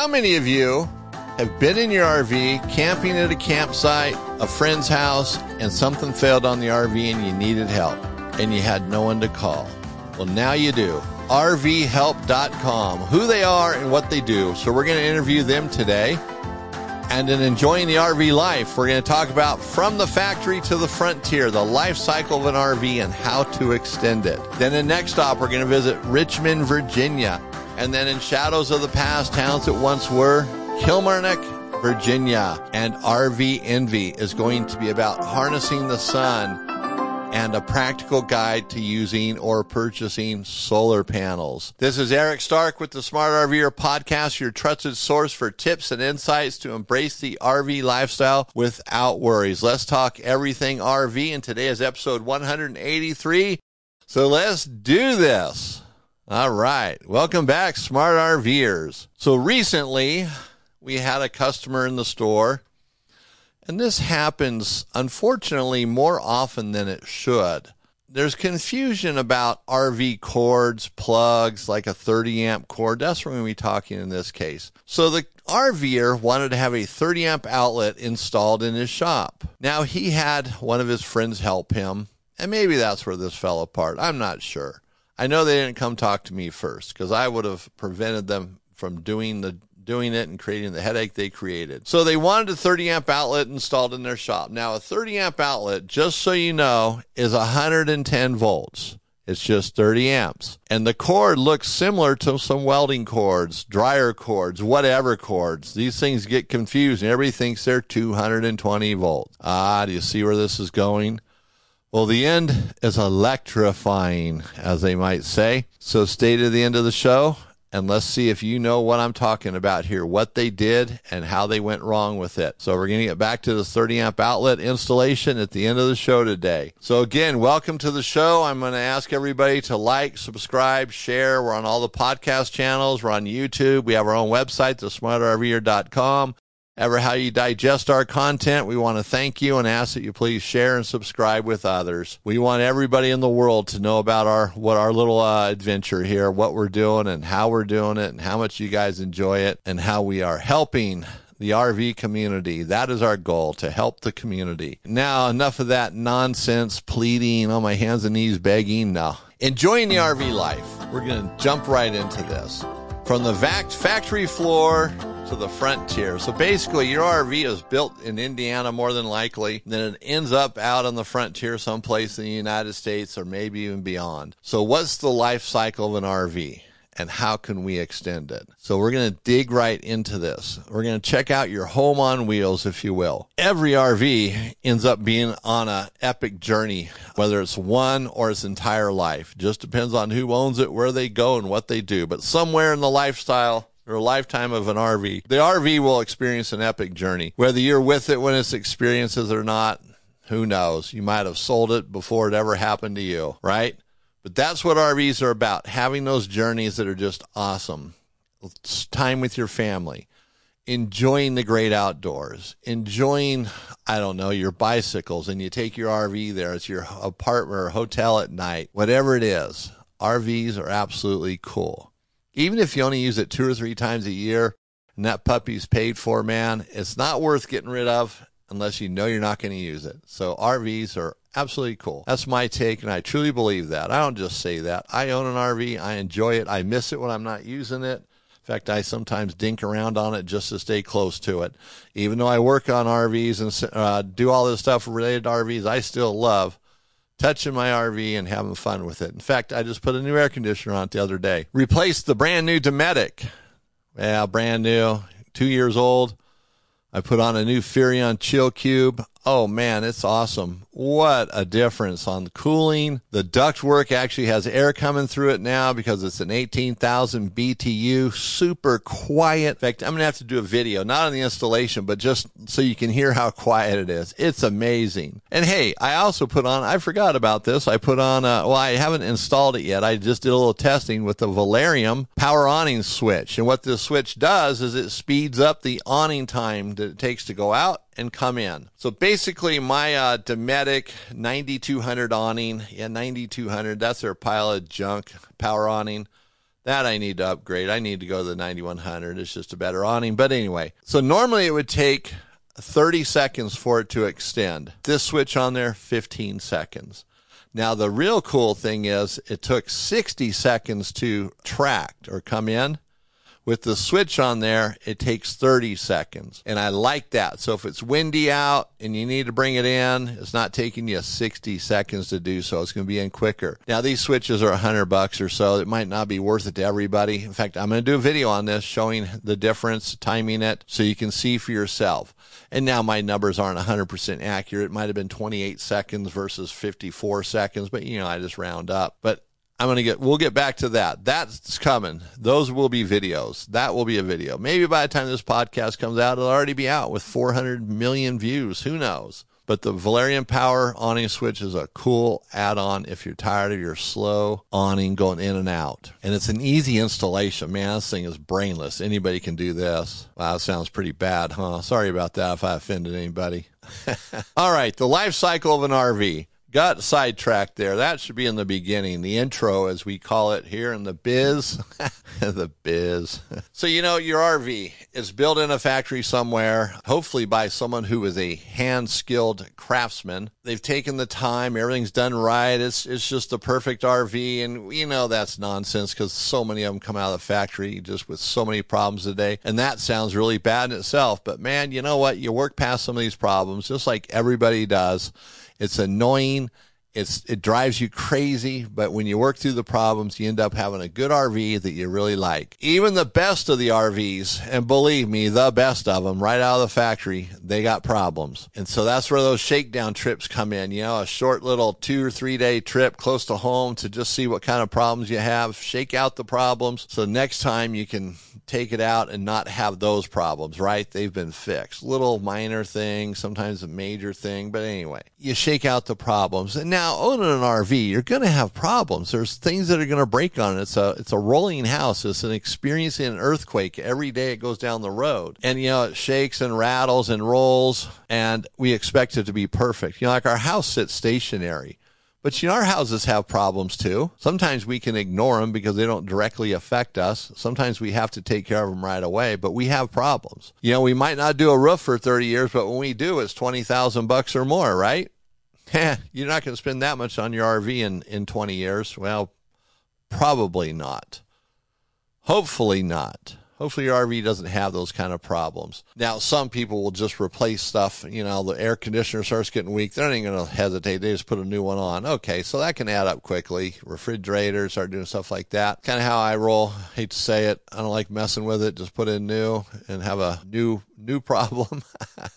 How many of you have been in your RV, camping at a campsite, a friend's house, and something failed on the RV and you needed help, and you had no one to call? Well, now you do. RVhelp.com, who they are and what they do. So we're going to interview them today. And in Enjoying the RV Life, we're going to talk about from the factory to the frontier, the life cycle of an RV and how to extend it. Then in Next Stop, we're going to visit Richmond, Virginia. And then in Shadows of the Past, towns that once were, Kilmarnock, Virginia. And RV Envy is going to be about harnessing the sun and a practical guide to using or purchasing solar panels. This is Eric Stark with the Smart RVer Podcast, your trusted source for tips and insights to embrace the RV lifestyle without worries. Let's talk everything RV, and today is episode 183. So let's do this. All right. Welcome back, Smart RVers. So recently, we had a customer in the store, and this happens, unfortunately, more often than it should. There's confusion about RV cords, plugs, like a 30-amp cord. That's what we're going to be talking in this case. So the RVer wanted to have a 30-amp outlet installed in his shop. Now, he had one of his friends help him, and maybe that's where this fell apart. I'm not sure. I know they didn't come talk to me first, because I would have prevented them from doing it and creating the headache they created. So they wanted a 30-amp outlet installed in their shop. Now, a 30-amp outlet, just so you know, is 110 volts. It's just 30 amps. And the cord looks similar to some welding cords, dryer cords, whatever cords. These things get confused, and everybody thinks they're 220 volts. Do you see where this is going? Well, the end is electrifying, as they might say. So stay to the end of the show, and let's see if you know what I'm talking about here, what they did and how they went wrong with it. So we're going to get back to the 30-amp outlet installation at the end of the show today. So again, welcome to the show. I'm going to ask everybody to like, subscribe, share. We're on all the podcast channels. We're on YouTube. We have our own website, thesmartrver.com. Ever how you digest our content, we want to thank you and ask that you please share and subscribe with others. We want everybody in the world to know about our little adventure here, what we're doing and how we're doing it and how much you guys enjoy it and how we are helping the RV community. That is our goal, to help the community. Now, enough of that nonsense, pleading, on my hands and knees, begging. No. Enjoying the RV life. We're going to jump right into this. From the factory floor to the frontier. So basically, your RV is built in Indiana more than likely, then it ends up out on the frontier someplace in the United States or maybe even beyond. So what's the life cycle of an RV and how can we extend it? So we're going to dig right into this. We're going to check out your home on wheels, if you will. Every RV ends up being on an epic journey, whether it's one or its entire life. Just depends on who owns it, where they go, and what they do. But somewhere in the lifestyle or lifetime of an RV, the RV will experience an epic journey. Whether you're with it when it's experiences or not, who knows? You might have sold it before it ever happened to you, right? But that's what RVs are about, having those journeys that are just awesome. It's time with your family, enjoying the great outdoors, enjoying, your bicycles, and you take your RV there. It's your apartment or hotel at night, whatever it is. RVs are absolutely cool. Even if you only use it 2 or 3 times a year and that puppy's paid for, man, it's not worth getting rid of unless you know you're not going to use it. So RVs are absolutely cool. That's my take, and I truly believe that. I don't just say that. I own an RV. I enjoy it. I miss it when I'm not using it. In fact, I sometimes dink around on it just to stay close to it. Even though I work on RVs and do all this stuff related to RVs, I still love touching my RV and having fun with it. In fact, I just put a new air conditioner on it the other day. Replaced the brand new Dometic. Yeah, brand new, 2 years old. I put on a new Furrion Chill Cube. Oh man, it's awesome. What a difference on the cooling. The ductwork actually has air coming through it now because it's an 18,000 BTU, super quiet. In fact, I'm going to have to do a video, not on the installation, but just so you can hear how quiet it is. It's amazing. And hey, I also put on, I forgot about this. I put on, I haven't installed it yet. I just did a little testing with the Valerium power awning switch. And what this switch does is it speeds up the awning time that it takes to go out and come in. So basically my Dometic 9200 awning, 9200, that's their pile of junk power awning. That I need to upgrade. I need to go to the 9100. It's just a better awning. But anyway, so normally it would take 30 seconds for it to extend. This switch on there, 15 seconds. Now, the real cool thing is it took 60 seconds to tract or come in. With the switch on there, it takes 30 seconds. And I like that. So if it's windy out and you need to bring it in, it's not taking you 60 seconds to do so. It's going to be in quicker. Now, these switches are $100 or so. It might not be worth it to everybody. In fact, I'm going to do a video on this showing the difference, timing it, so you can see for yourself. And now my numbers aren't 100% accurate. It might have been 28 seconds versus 54 seconds, but I just round up. But we'll get back to that. That's coming. Those will be videos. That will be a video. Maybe by the time this podcast comes out, it'll already be out with 400 million views. Who knows? But the Valerian Power awning switch is a cool add-on if you're tired of your slow awning going in and out. And it's an easy installation. Man, this thing is brainless. Anybody can do this. Wow, that sounds pretty bad, huh? Sorry about that if I offended anybody. All right, the life cycle of an RV. Got sidetracked there. That should be in the beginning, the intro, as we call it here in the biz. The biz. So, your RV is built in a factory somewhere, hopefully by someone who is a hand-skilled craftsman. They've taken the time. Everything's done right. It's just the perfect RV. And, that's nonsense because so many of them come out of the factory just with so many problems today. And that sounds really bad in itself. But, man, you know what? You work past some of these problems just like everybody does. It's annoying. It drives you crazy, but when you work through the problems, you end up having a good RV that you really like. Even the best of the RVs, and believe me, the best of them, right out of the factory, they got problems. And so that's where those shakedown trips come in. A short little 2 or 3 day trip close to home to just see what kind of problems you have, shake out the problems, so next time you can take it out and not have those problems, right? They've been fixed. Little minor things, sometimes a major thing, but anyway, you shake out the problems. And now, owning an RV, you're going to have problems. There's things that are going to break on it. It's a rolling house. It's an experiencing an earthquake every day it goes down the road. And, it shakes and rattles and rolls, and we expect it to be perfect. Like our house sits stationary. But our houses have problems too. Sometimes we can ignore them because they don't directly affect us. Sometimes we have to take care of them right away, but we have problems. We might not do a roof for 30 years, but when we do, it's $20,000 or more, right? You're not going to spend that much on your RV in 20 years. Well, probably not. Hopefully not. Hopefully your RV doesn't have those kind of problems. Now, some people will just replace stuff. The air conditioner starts getting weak. They're not even going to hesitate. They just put a new one on. Okay, so that can add up quickly. Refrigerators, start doing stuff like that. Kind of how I roll. Hate to say it. I don't like messing with it. Just put in new and have a new problem.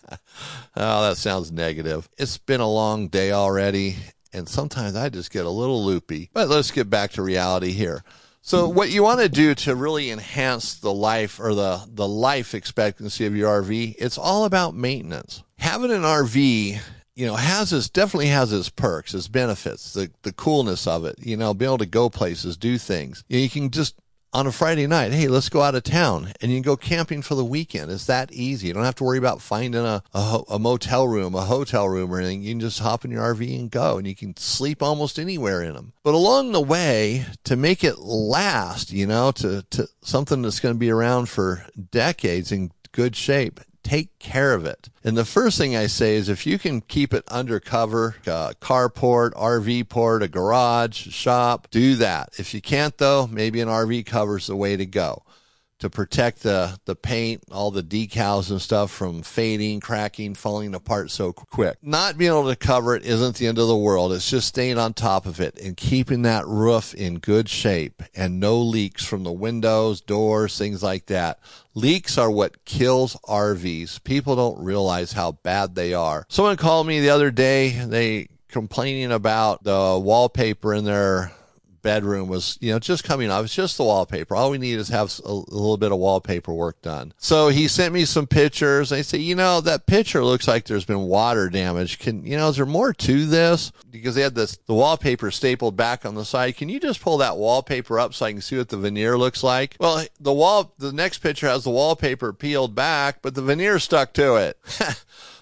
Oh, that sounds negative. It's been a long day already, and sometimes I just get a little loopy. But let's get back to reality here. So what you want to do to really enhance the life or the life expectancy of your RV, it's all about maintenance. Having an RV, definitely has its perks, its benefits, the coolness of it, be able to go places, do things. You can just, on a Friday night, hey, let's go out of town, and you can go camping for the weekend. It's that easy. You don't have to worry about finding a motel room, a hotel room or anything. You can just hop in your RV and go, and you can sleep almost anywhere in them. But along the way, to make it last, to something that's going to be around for decades in good shape, take care of it. And the first thing I say is if you can keep it undercover, a carport, RV port, a garage, a shop, do that. If you can't, though, maybe an RV cover's the way to go to protect the paint, all the decals and stuff from fading, cracking, falling apart so quick. Not being able to cover it isn't the end of the world. It's just staying on top of it and keeping that roof in good shape and no leaks from the windows, doors, things like that. Leaks are what kills RVs. People don't realize how bad they are. Someone called me the other day, they complaining about the wallpaper in their bedroom was, just coming off. It's just the wallpaper. All we need is have a little bit of wallpaper work done. So he sent me some pictures. I say, that picture looks like there's been water damage. Is there more to this? Because they had the wallpaper stapled back on the side. Can you just pull that wallpaper up so I can see what the veneer looks like? Well, the next picture has the wallpaper peeled back, but the veneer stuck to it.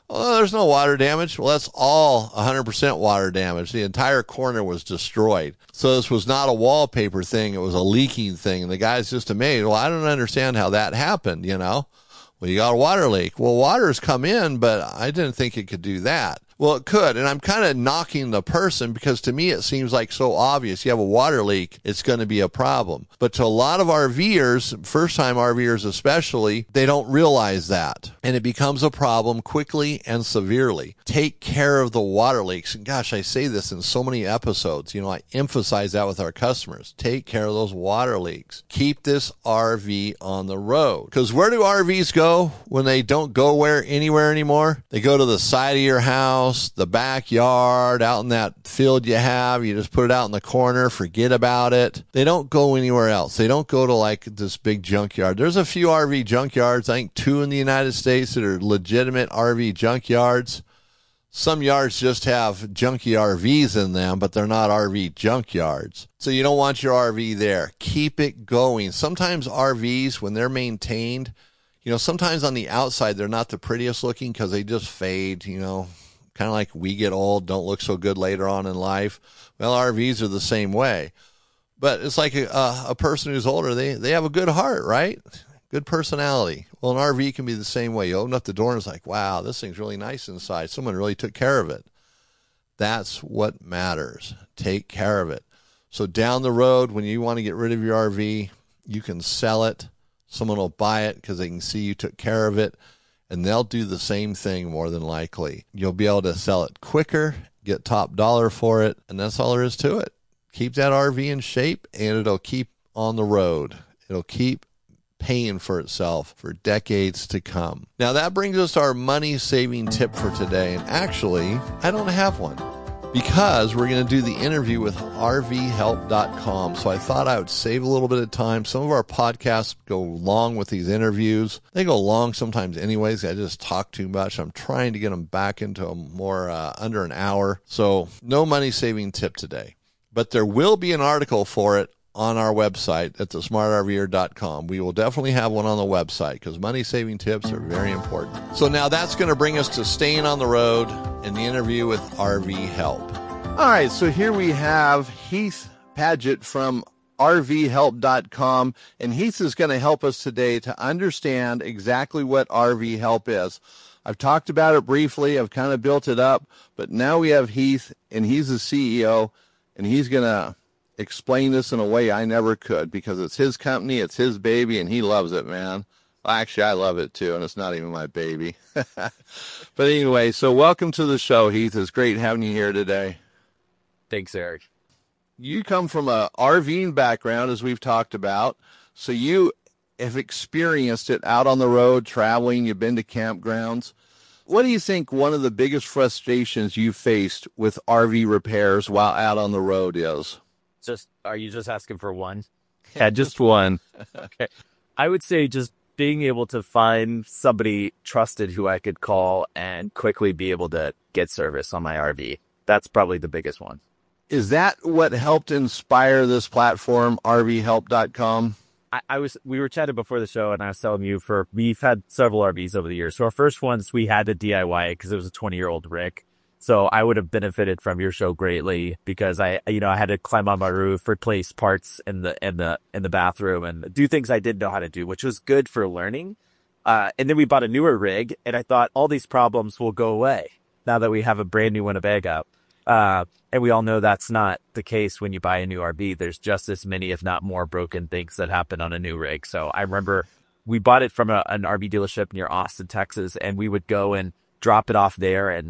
Oh, there's no water damage. Well, that's all 100% water damage. The entire corner was destroyed. So this was not a wallpaper thing. It was a leaking thing. And the guy's just amazed. Well, I don't understand how that happened, you know. Well, you got a water leak. Well, water's come in, but I didn't think it could do that. Well, it could. And I'm kind of knocking the person because to me, it seems like so obvious. You have a water leak, it's going to be a problem. But to a lot of RVers, first-time RVers especially, they don't realize that. And it becomes a problem quickly and severely. Take care of the water leaks. And gosh, I say this in so many episodes. You know, I emphasize that with our customers. Take care of those water leaks. Keep this RV on the road. Because where do RVs go when they don't go anywhere anymore? They go to the side of your house, the backyard, out in that field you have. You just put it out in the corner, forget about it. They don't go anywhere else. They don't go to like this big junkyard. There's a few RV junkyards, I think 2 in the United States that are legitimate RV junkyards. Some yards just have junky RVs in them, but they're not RV junkyards. So you don't want your RV there. Keep it going. Sometimes RVs, when they're maintained, you know, sometimes on the outside, they're not the prettiest looking because they just fade, you know. Kind of like we get old, don't look so good later on in life. Well, RVs are the same way. But it's like a person who's older, they have a good heart, right? Good personality. Well, an RV can be the same way. You open up the door and it's like, wow, this thing's really nice inside. Someone really took care of it. That's what matters. Take care of it. So down the road, when you want to get rid of your RV, you can sell it. Someone will buy it because they can see you took care of it. And they'll do the same thing more than likely. You'll be able to sell it quicker, get top dollar for it, and that's all there is to it. Keep that RV in shape, and it'll keep on the road. It'll keep paying for itself for decades to come. Now, that brings us to our money-saving tip for today. And actually, I don't have one, because we're going to do the interview with RVhelp.com. So I thought I would save a little bit of time. Some of our podcasts go long with these interviews. They go long sometimes anyways. I just talk too much. I'm trying to get them back into a more under an hour. So no money saving tip today. But there will be an article for it on our website at thesmartrver.com. We will definitely have one on the website because money-saving tips are very important. So now that's going to bring us to staying on the road and the interview with RV Help. All right, so here we have Heath Paget from RVhelp.com, and Heath is going to help us today to understand exactly what RV Help is. I've talked about it briefly. I've kind of built it up, but now we have Heath, and he's the CEO, and he's going to explain this in a way I never could because it's his company, it's his baby, and he loves it, man. Well, actually, I love it too, and it's not even my baby. But anyway, so welcome to the show, Heath. It's great having you here today. Thanks, Eric. You come from a RVing background, as we've talked about, so you have experienced it out on the road, traveling, you've been to campgrounds. What do you think one of the biggest frustrations you faced with RV repairs while out on the road is? Are you just asking for one? Yeah, just one. Okay. I would say just being able to find somebody trusted who I could call and quickly be able to get service on my RV. That's probably the biggest one. Is that what helped inspire this platform, RVhelp.com? We were chatting before the show, and I was telling you we've had several RVs over the years. So our first ones, we had to DIY it because it was a 20-year-old rig. So I would have benefited from your show greatly because I had to climb on my roof, replace parts in the bathroom, and do things I didn't know how to do, which was good for learning. And then we bought a newer rig, and I thought all these problems will go away now that we have a brand new Winnebago. And we all know that's not the case when you buy a new RV. There's just as many, if not more, broken things that happen on a new rig. So I remember we bought it from an RV dealership near Austin, Texas, and we would go and drop it off there. And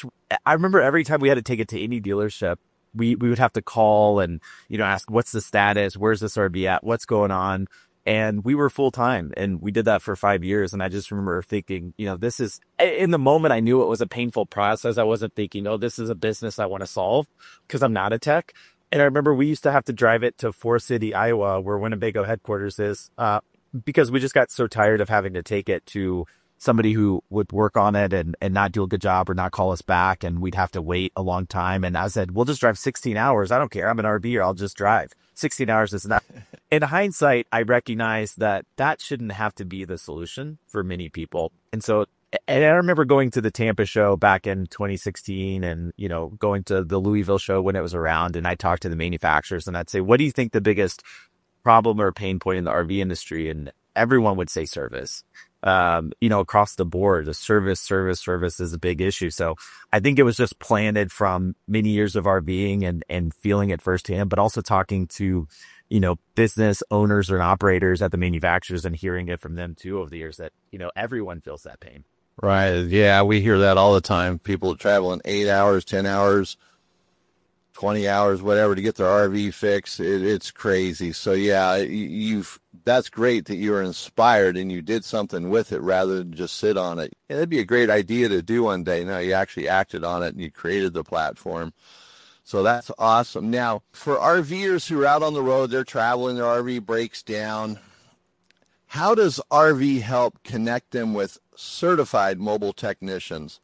I remember every time we had to take it to any dealership, we would have to call and, ask, what's the status? Where's this RV at? What's going on? And we were full time, and we did that for 5 years. And I just remember thinking, this is, in the moment, I knew it was a painful process. I wasn't thinking, this is a business I want to solve because I'm not a tech. And I remember we used to have to drive it to Forest City, Iowa, where Winnebago headquarters is, because we just got so tired of having to take it to somebody who would work on it and not do a good job or not call us back. And we'd have to wait a long time. And I said, we'll just drive 16 hours. I don't care. I'm an RVer. I'll just drive. 16 hours is not. In hindsight, I recognize that shouldn't have to be the solution for many people. And so And I remember going to the Tampa show back in 2016 and, going to the Louisville show when it was around. And I talked to the manufacturers and I'd say, what do you think the biggest problem or pain point in the RV industry? And everyone would say service. Across the board, the service is a big issue. So I think it was just planted from many years of RVing and feeling it firsthand, but also talking to, business owners and operators at the manufacturers and hearing it from them too over the years that, everyone feels that pain. Right. Yeah, we hear that all the time. People traveling 8 hours, 10 hours, 20 hours, whatever, to get their RV fixed. It's crazy. So yeah, that's great that you were inspired and you did something with it rather than just sit on it. Yeah, that'd be a great idea to do one day. No, you actually acted on it and you created the platform. So that's awesome. Now, for RVers who are out on the road, they're traveling, their RV breaks down. How does RV help connect them with certified mobile technicians?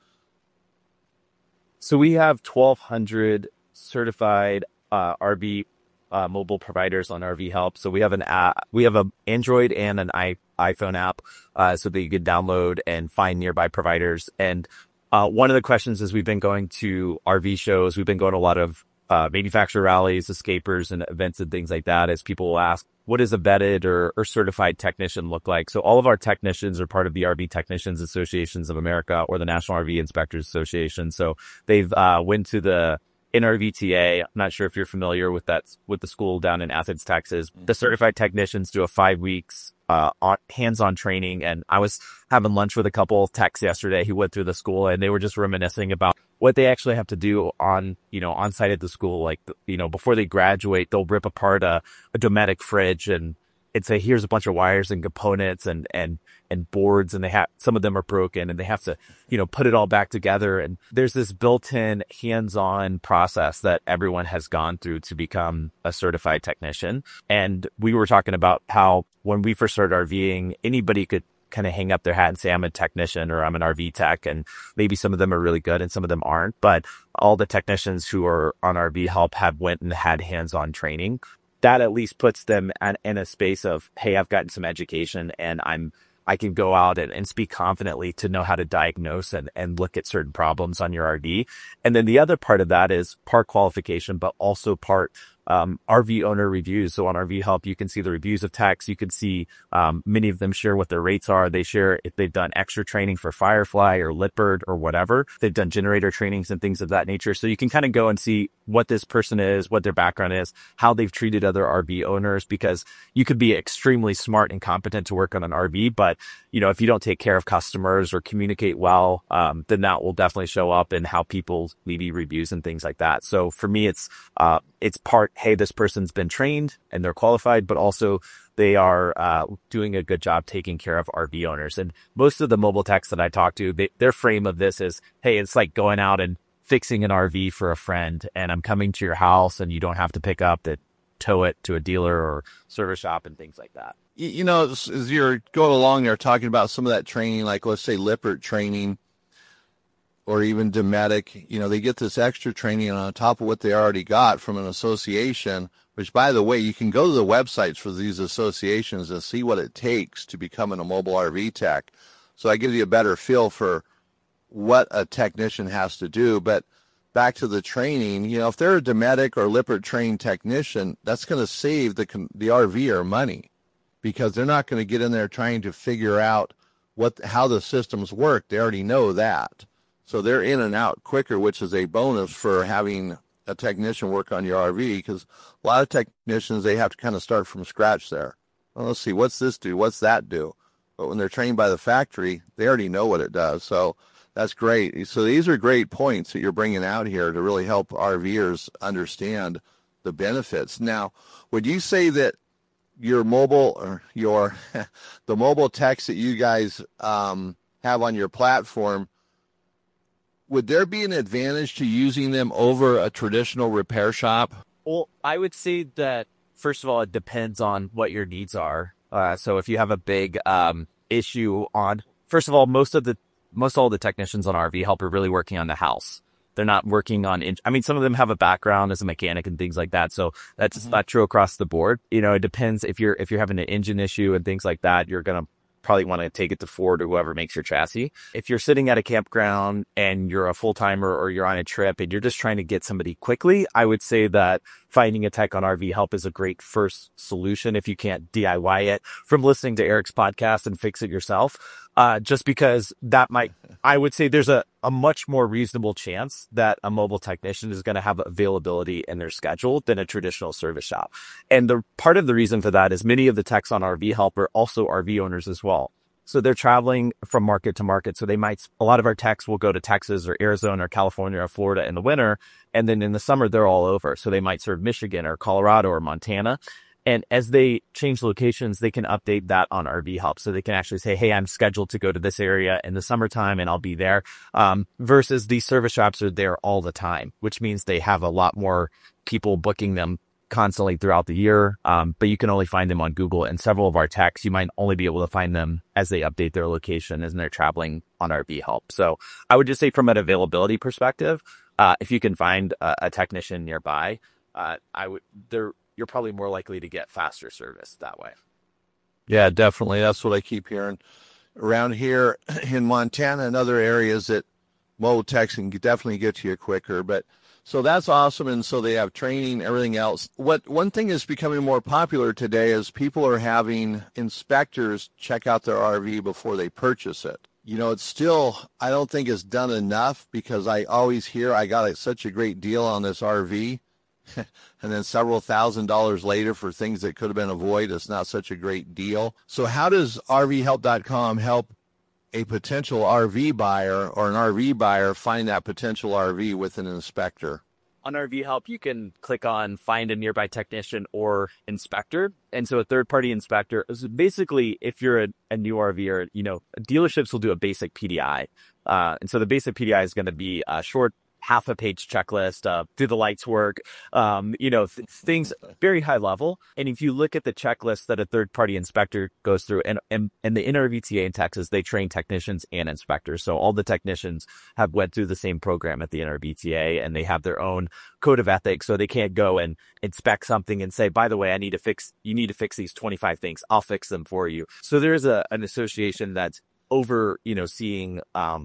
So we have 1,200 certified RV mobile providers on RV Help. So we have an app, we have an Android and an iPhone app, so that you could download and find nearby providers. And one of the questions is we've been going to RV shows, we've been going to a lot of manufacturer rallies, escapers, and events and things like that. As people will ask, what does a vetted or certified technician look like? So all of our technicians are part of the RV Technicians Associations of America or the National RV Inspectors Association. So they've went to the NRVTA. I'm not sure if you're familiar with that, with the school down in Athens, Texas. The certified technicians do a 5 weeks hands-on training. And I was having lunch with a couple of techs yesterday who went through the school and they were just reminiscing about what they actually have to do on site at the school. Like, before they graduate, they'll rip apart a Dometic fridge and say, here's a bunch of wires and components and boards, and some of them are broken and they have to, put it all back together. And there's this built-in hands-on process that everyone has gone through to become a certified technician. And we were talking about how when we first started RVing, anybody could kind of hang up their hat and say, I'm a technician or I'm an RV tech. And maybe some of them are really good and some of them aren't. But all the technicians who are on RV Help have went and had hands-on training. That at least puts them in a space of, hey, I've gotten some education and I can go out and speak confidently to know how to diagnose and look at certain problems on your RV. And then the other part of that is part qualification, but also part RV owner reviews. So on RV Help, you can see the reviews of techs. You can see many of them share what their rates are. They share if they've done extra training for Firefly or Litbird or whatever. They've done generator trainings and things of that nature. So you can kind of go and see what this person is, what their background is, how they've treated other RV owners, because you could be extremely smart and competent to work on an RV, but if you don't take care of customers or communicate well, then that will definitely show up in how people leave you reviews and things like that. So for me, it's part, hey, this person's been trained and they're qualified, but also they are doing a good job taking care of RV owners. And most of the mobile techs that I talk to, their frame of this is, hey, it's like going out and fixing an RV for a friend, and I'm coming to your house and you don't have to pick up tow it to a dealer or service shop and things like that. As you're going along there talking about some of that training, like let's say Lippert training or even Dometic, they get this extra training on top of what they already got from an association, which, by the way, you can go to the websites for these associations and see what it takes to become a mobile RV tech. So that gives you a better feel for what a technician has to do. But back to the training, if they're a Dometic or Lippert trained technician, that's going to save the RVer money, because they're not going to get in there trying to figure out how the systems work. They already know that. So they're in and out quicker, which is a bonus for having a technician work on your RV, because a lot of technicians, they have to kind of start from scratch there. Well, let's see, what's this do? What's that do? But when they're trained by the factory, they already know what it does. So that's great. So these are great points that you're bringing out here to really help RVers understand the benefits. Now, would you say that your mobile or the mobile techs that you guys have on your platform, would there be an advantage to using them over a traditional repair shop? Well, I would say that, first of all, it depends on what your needs are. So if you have a big issue on, first of all, most all the technicians on RV Help are really working on the house. They're not working on, some of them have a background as a mechanic and things like that. So that's not true across the board. It depends if you're having an engine issue and things like that, you're going to probably want to take it to Ford or whoever makes your chassis. If you're sitting at a campground and you're a full-timer or you're on a trip and you're just trying to get somebody quickly, I would say that finding a tech on RV Help is a great first solution if you can't DIY it from listening to Eric's podcast and fix it yourself. Just because I would say there's a much more reasonable chance that a mobile technician is going to have availability in their schedule than a traditional service shop. And the part of the reason for that is many of the techs on RV Help are also RV owners as well. So they're traveling from market to market. So a lot of our techs will go to Texas or Arizona or California or Florida in the winter. And then in the summer, they're all over. So they might serve Michigan or Colorado or Montana. And as they change locations, they can update that on RV Help. So they can actually say, hey, I'm scheduled to go to this area in the summertime and I'll be there. Versus these service shops are there all the time, which means they have a lot more people booking them constantly throughout the year. But you can only find them on Google, and several of our techs, you might only be able to find them as they update their location as they're traveling on RV Help. So I would just say from an availability perspective, if you can find a technician nearby, you're probably more likely to get faster service that way. Yeah, definitely. That's what I keep hearing around here in Montana and other areas, that mobile techs can definitely get to you quicker. But so that's awesome. And so they have training, everything else. One thing is becoming more popular today is people are having inspectors check out their RV before they purchase it. It's still, I don't think it's done enough, because I always hear I got such a great deal on this RV. And then several $1,000s later for things that could have been avoided, it's not such a great deal. So how does RVhelp.com help a potential RV buyer or an RV buyer find that potential RV with an inspector? On RV Help, you can click on find a nearby technician or inspector. And so a third-party inspector is basically, if you're a new RVer, dealerships will do a basic PDI. And so the basic PDI is going to be a short half a page checklist, do the lights work, things very high level. And if you look at the checklist that a third party inspector goes through, and the NRVTA in Texas, they train technicians and inspectors. So all the technicians have went through the same program at the NRVTA, and they have their own code of ethics. So they can't go and inspect something and say, by the way, you need to fix these 25 things. I'll fix them for you. So there is an association that's over, seeing,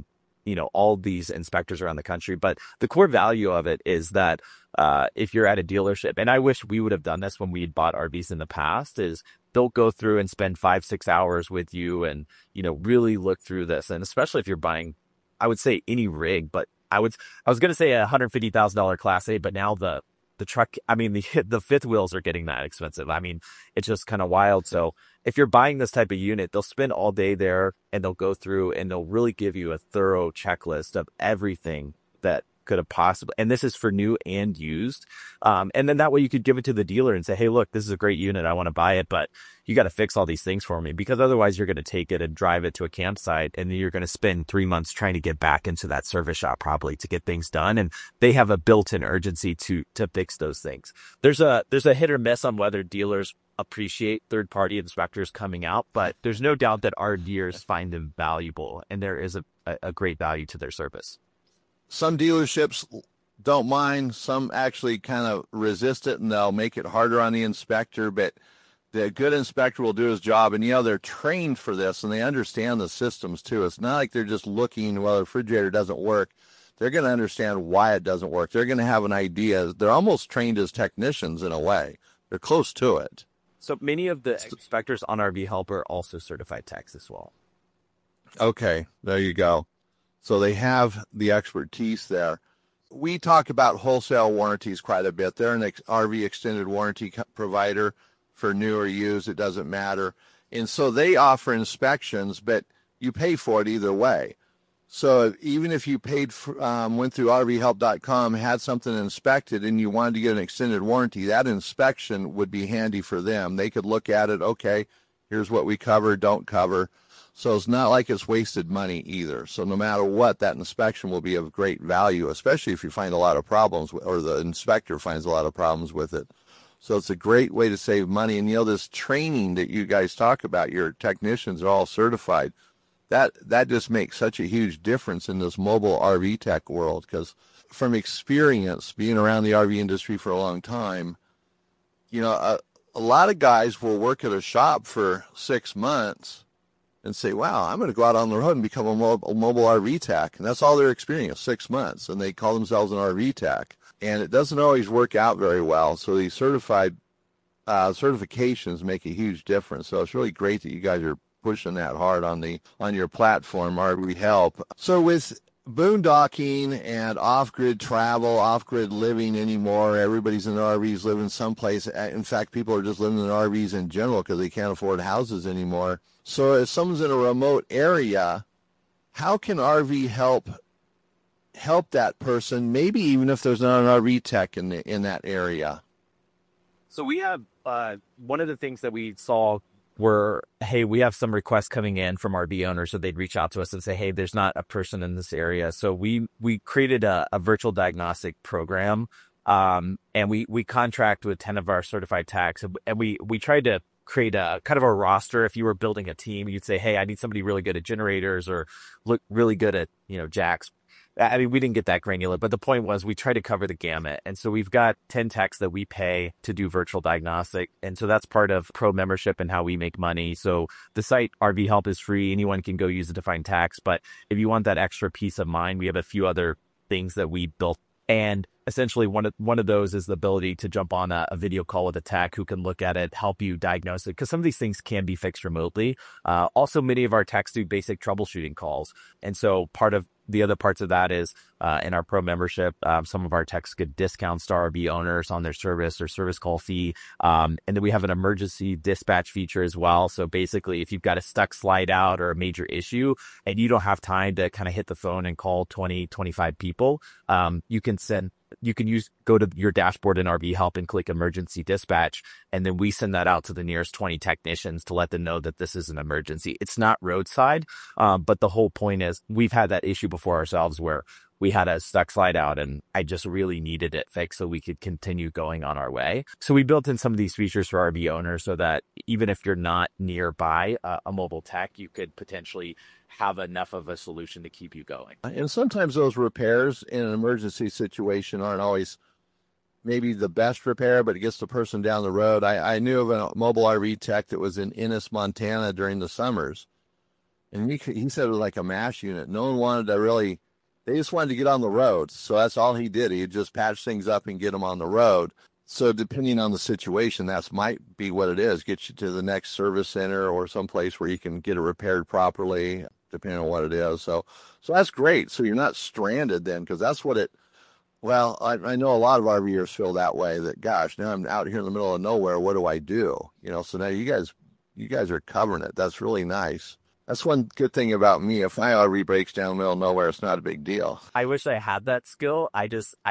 all these inspectors around the country. But the core value of it is that if you're at a dealership, and I wish we would have done this when we had bought RVs in the past, is they'll go through and spend 5-6 hours with you and, really look through this. And especially if you're buying, I would say any rig, but I was going to say a $150,000 Class A, but now the truck, the fifth wheels are getting that expensive. It's just kind of wild. So if you're buying this type of unit, they'll spend all day there and they'll go through and they'll really give you a thorough checklist of everything that could have possibly, and this is for new and used. And then that way you could give it to the dealer and say, hey, look, this is a great unit. I want to buy it, but you got to fix all these things for me, because otherwise you're going to take it and drive it to a campsite, and then you're going to spend 3 months trying to get back into that service shop probably to get things done. And they have a built-in urgency to fix those things. There's a hit or miss on whether dealers appreciate third-party inspectors coming out, but there's no doubt that our dealers find them valuable, and there is a great value to their service. Some dealerships don't mind. Some actually kind of resist it, and they'll make it harder on the inspector. But the good inspector will do his job, and they're trained for this, and they understand the systems too. It's not like they're just looking, well, the refrigerator doesn't work. They're going to understand why it doesn't work. They're going to have an idea. They're almost trained as technicians in a way. They're close to it. So many of the inspectors on RV Help are also certified techs as well. Okay, there you go. So they have the expertise there. We talk about wholesale warranties quite a bit. They're an RV extended warranty provider for new or used. It doesn't matter. And so they offer inspections, but you pay for it either way. So even if you went through RVhelp.com, had something inspected, and you wanted to get an extended warranty, that inspection would be handy for them. They could look at it, okay, here's what we cover, don't cover. So it's not like it's wasted money either. So no matter what, that inspection will be of great value, especially if you find a lot of problems, or the inspector finds a lot of problems with it. So it's a great way to save money. And this training that you guys talk about, your technicians are all certified. That just makes such a huge difference in this mobile RV tech world, because from experience, being around the RV industry for a long time, a lot of guys will work at a shop for 6 months and say, wow, I'm going to go out on the road and become a mobile RV tech. And that's all they're experiencing, 6 months. And they call themselves an RV tech. And it doesn't always work out very well. So these certifications make a huge difference. So it's really great that you guys are pushing that hard on your platform, RV Help. So with boondocking and off-grid travel, off-grid living anymore, everybody's in their RVs living someplace. In fact, people are just living in RVs in general because they can't afford houses anymore. So if someone's in a remote area, how can RV help that person, maybe even if there's not an RV tech in that area? So we have one of the things that we saw were, hey, we have some requests coming in from RV owners, so they'd reach out to us and say, hey, there's not a person in this area. So we created a virtual diagnostic program, and we contract with 10 of our certified techs, and we tried to create a kind of a roster. If you were building a team, you'd say, hey, I need somebody really good at generators or look really good at, jacks. I mean, we didn't get that granular, but the point was we try to cover the gamut. And so we've got 10 techs that we pay to do virtual diagnostic. And so that's part of pro membership and how we make money. So the site RV Help is free. Anyone can go use it to find techs. But if you want that extra peace of mind, we have a few other things that we built. And essentially one of those is the ability to jump on a video call with a tech who can look at it, help you diagnose it, because some of these things can be fixed remotely. Also, many of our techs do basic troubleshooting calls. And so part of the other parts of that is in our pro membership, some of our techs get discounts to RV owners on their service or service call fee. And then we have an emergency dispatch feature as well. So basically, if you've got a stuck slide out or a major issue and you don't have time to kind of hit the phone and call 20, 25 people, you can go to your dashboard in RV Help and click emergency dispatch. And then we send that out to the nearest 20 technicians to let them know that this is an emergency. It's not roadside. But the whole point is we've had that issue before ourselves where we had a stuck slide out and I just really needed it fixed so we could continue going on our way. So we built in some of these features for RV owners so that even if you're not nearby a mobile tech, you could potentially have enough of a solution to keep you going. And sometimes those repairs in an emergency situation aren't always maybe the best repair, but it gets the person down the road. I knew of a mobile RV tech that was in Ennis, Montana during the summers. And he said it was like a MASH unit. No one wanted to really, they just wanted to get on the road. So that's all he did. He'd just patch things up and get them on the road. So depending on the situation, that might be what it is. Get you to the next service center or someplace where you can get it repaired properly, depending on what it is. So that's great. So you're not stranded then, because that's what well, I know a lot of RVers feel that way, that, gosh, now I'm out here in the middle of nowhere. What do I do? So now you guys are covering it. That's really nice. That's one good thing about me. If my RV breaks down in the middle of nowhere, it's not a big deal. I wish I had that skill. I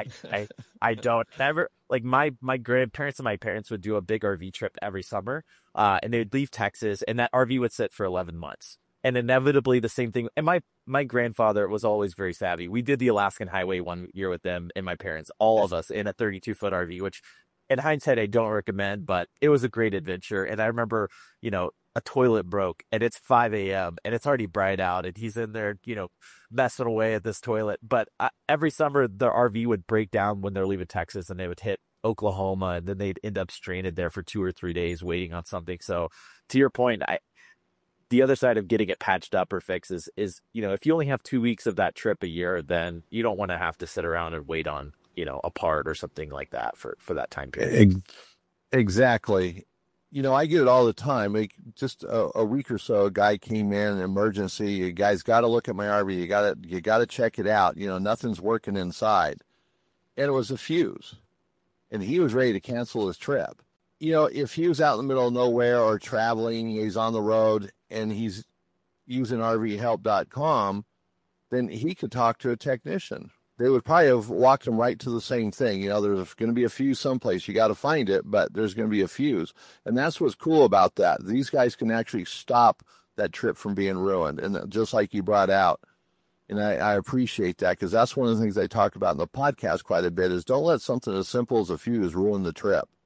don't. Never, like my grandparents and my parents would do a big RV trip every summer, and they would leave Texas, and that RV would sit for 11 months. And inevitably the same thing. And my grandfather was always very savvy. We did the Alaskan Highway one year with them and my parents, all of us in a 32-foot RV, which in hindsight, I don't recommend, but it was a great adventure. And I remember, a toilet broke and it's 5 a.m. and it's already bright out and he's in there, messing away at this toilet. But every summer the RV would break down when they're leaving Texas and they would hit Oklahoma and then they'd end up stranded there for 2 or 3 days waiting on something. So to your point, the other side of getting it patched up or fixed is, if you only have 2 weeks of that trip a year, then you don't want to have to sit around and wait on, a part or something like that for that time period. Exactly. I get it all the time. Like just a week or so, a guy came in, an emergency. You guys got to look at my RV. You got to check it out. Nothing's working inside. And it was a fuse. And he was ready to cancel his trip. If he was out in the middle of nowhere or traveling, he's on the road and he's using RVHelp.com, then he could talk to a technician. They would probably have walked him right to the same thing. There's going to be a fuse someplace. You got to find it, but there's going to be a fuse. And that's what's cool about that. These guys can actually stop that trip from being ruined. And just like you brought out, and I appreciate that, because that's one of the things I talk about in the podcast quite a bit, is don't let something as simple as a fuse ruin the trip.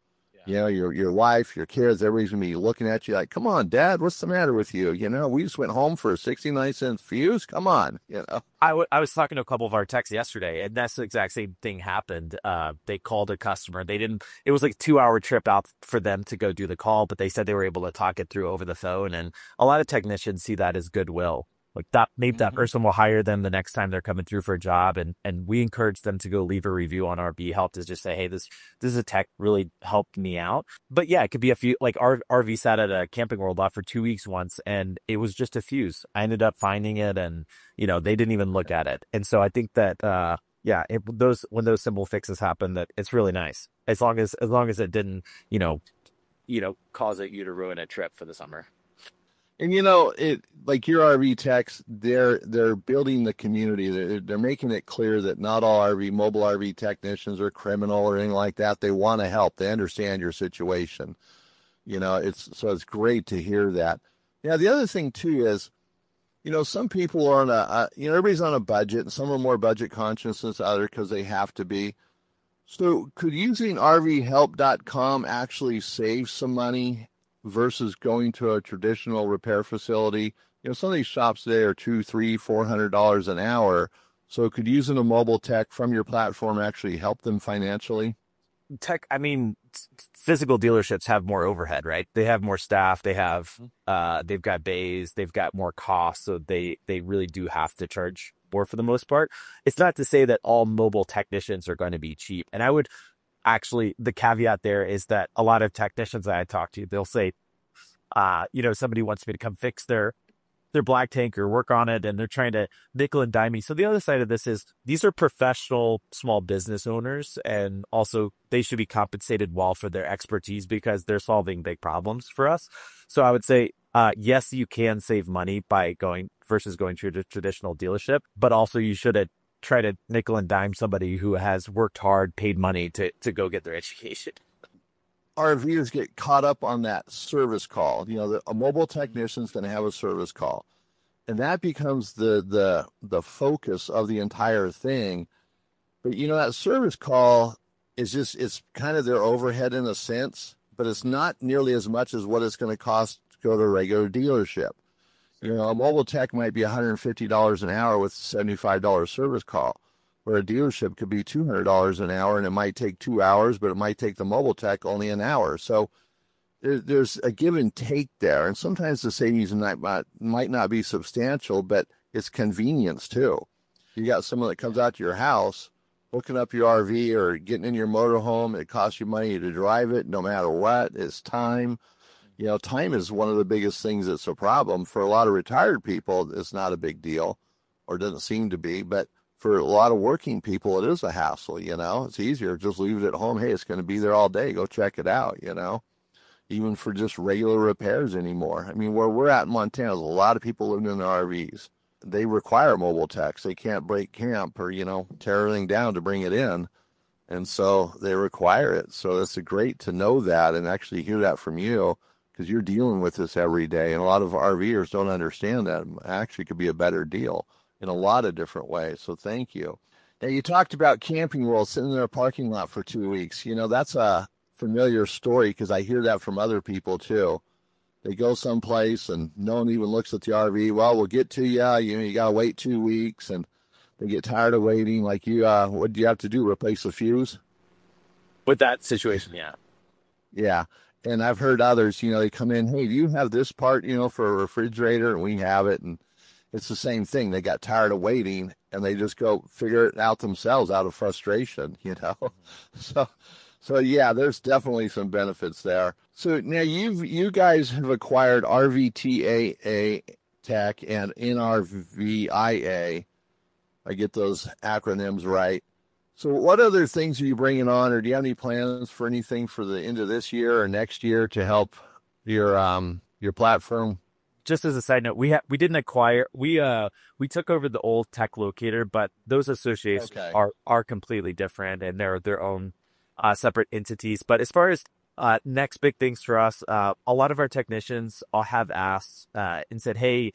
You know, your wife, your kids, everybody's gonna be looking at you like, come on, Dad, what's the matter with you? You know, we just went home for a 69-cent fuse. Come on, you know. I was talking to a couple of our techs yesterday, and that's the exact same thing happened. They called a customer. It was like a 2-hour trip out for them to go do the call, but they said they were able to talk it through over the phone. And a lot of technicians see that as goodwill. Like that, maybe that person will hire them the next time they're coming through for a job. And we encourage them to go leave a review on RV Help to just say, hey, this is a tech really helped me out. But yeah, it could be a few, like our RV sat at a Camping World lot for 2 weeks once, and it was just a fuse. I ended up finding it, and, you know, they didn't even look at it. And so I think that, when those simple fixes happen, that it's really nice. As long as it didn't, cause you to ruin a trip for the summer. And you know, it like your RV techs, they're building the community. They're making it clear that not all mobile RV technicians are criminal or anything like that. They want to help. They understand your situation. You know, it's great to hear that. Yeah, the other thing too is, you know, some people are on everybody's on a budget, and some are more budget conscious than others because they have to be. So could using RVhelp.com actually save some money versus going to a traditional repair facility? You know, some of these shops today are $200, $300, $400 an hour. So could using a mobile tech from your platform actually help them financially? Physical dealerships have more overhead, right? They have more staff. They've got bays. They've got more costs. So they really do have to charge more for the most part. It's not to say that all mobile technicians are going to be cheap. And I would actually, the caveat there is that a lot of technicians that I talk to, they'll say, somebody wants me to come fix their black tank or work on it, and they're trying to nickel and dime me. So the other side of this is these are professional small business owners, and also they should be compensated well for their expertise because they're solving big problems for us. So I would say, yes, you can save money by going to a traditional dealership, but also you should try to nickel and dime somebody who has worked hard, paid money to go get their education. RVers get caught up on that service call. You know, a mobile technician's going to have a service call, and that becomes the focus of the entire thing. But you know, that service call it's kind of their overhead in a sense, but it's not nearly as much as what it's going to cost to go to a regular dealership. You know, a mobile tech might be $150 an hour with a $75 service call, where a dealership could be $200 an hour, and it might take 2 hours, but it might take the mobile tech only an hour. So there's a give and take there. And sometimes the savings might not be substantial, but it's convenience too. You got someone that comes out to your house, hooking up your RV or getting in your motorhome. It costs you money to drive it no matter what. It's time. You know, time is one of the biggest things that's a problem. For a lot of retired people, it's not a big deal, or doesn't seem to be, but for a lot of working people, it is a hassle, you know. It's easier. Just leave it at home. Hey, it's going to be there all day. Go check it out, you know. Even for just regular repairs anymore. I mean, where we're at in Montana, there's a lot of people living in their RVs. They require mobile techs. They can't break camp or, tear everything down to bring it in. And so they require it. So it's great to know that and actually hear that from you, because you're dealing with this every day. And a lot of RVers don't understand that. It actually could be a better deal in a lot of different ways. So thank you. Now, you talked about Camping World sitting in their parking lot for 2 weeks. You know, that's a familiar story because I hear that from other people too. They go someplace and no one even looks at the RV. Well, we'll get to you. You got to wait 2 weeks, and they get tired of waiting. Like you, what do you have to do? Replace the fuse? With that situation, yeah. Yeah. And I've heard others, they come in, hey, do you have this part, for a refrigerator? And we have it. And it's the same thing. They got tired of waiting, and they just go figure it out themselves out of frustration, So yeah, there's definitely some benefits there. So now you guys have acquired RVTAA Tech and NRVIA. I get those acronyms right. So what other things are you bringing on, or do you have any plans for anything for the end of this year or next year to help your platform? Just as a side note, we didn't acquire, we took over the old Tech Locator, but those associations are completely different, and they're their own separate entities. But as far as next big things for us, a lot of our technicians all have asked and said, hey,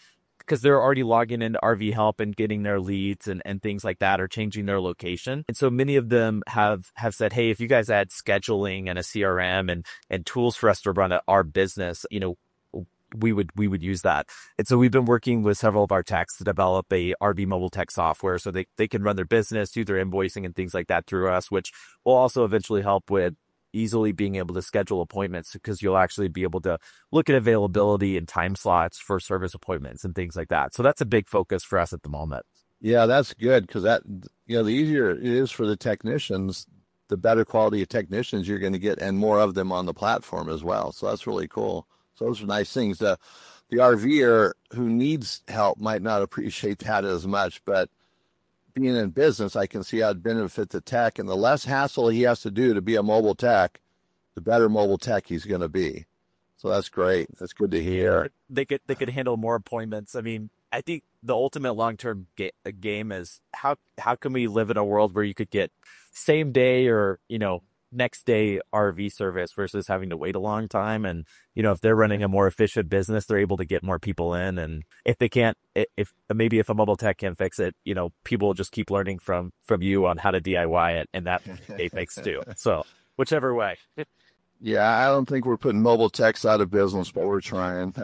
because they're already logging into RV Help and getting their leads and things like that, or changing their location. And so many of them have said, hey, if you guys add scheduling and a CRM and tools for us to run our business, we would use that. And so we've been working with several of our techs to develop a RV mobile tech software so they can run their business, do their invoicing and things like that through us, which will also eventually help with easily being able to schedule appointments, because you'll actually be able to look at availability and time slots for service appointments and things like that. So that's a big focus for us at the moment. Yeah, that's good, because that, the easier it is for the technicians, the better quality of technicians you're going to get, and more of them on the platform as well. So that's really cool. So those are nice things. The RVer who needs help might not appreciate that as much, but being in business, I can see how it'd benefit the tech, and the less hassle he has to do to be a mobile tech, the better mobile tech he's going to be. So that's great. That's good to hear. They could handle more appointments. I mean, I think the ultimate long-term game is how can we live in a world where you could get same day or, next day RV service versus having to wait a long time. And, if they're running a more efficient business, they're able to get more people in. And if they can't, if a mobile tech can't fix it, people will just keep learning from you on how to DIY it, and that they fix too. So whichever way. Yeah, I don't think we're putting mobile techs out of business, but we're trying.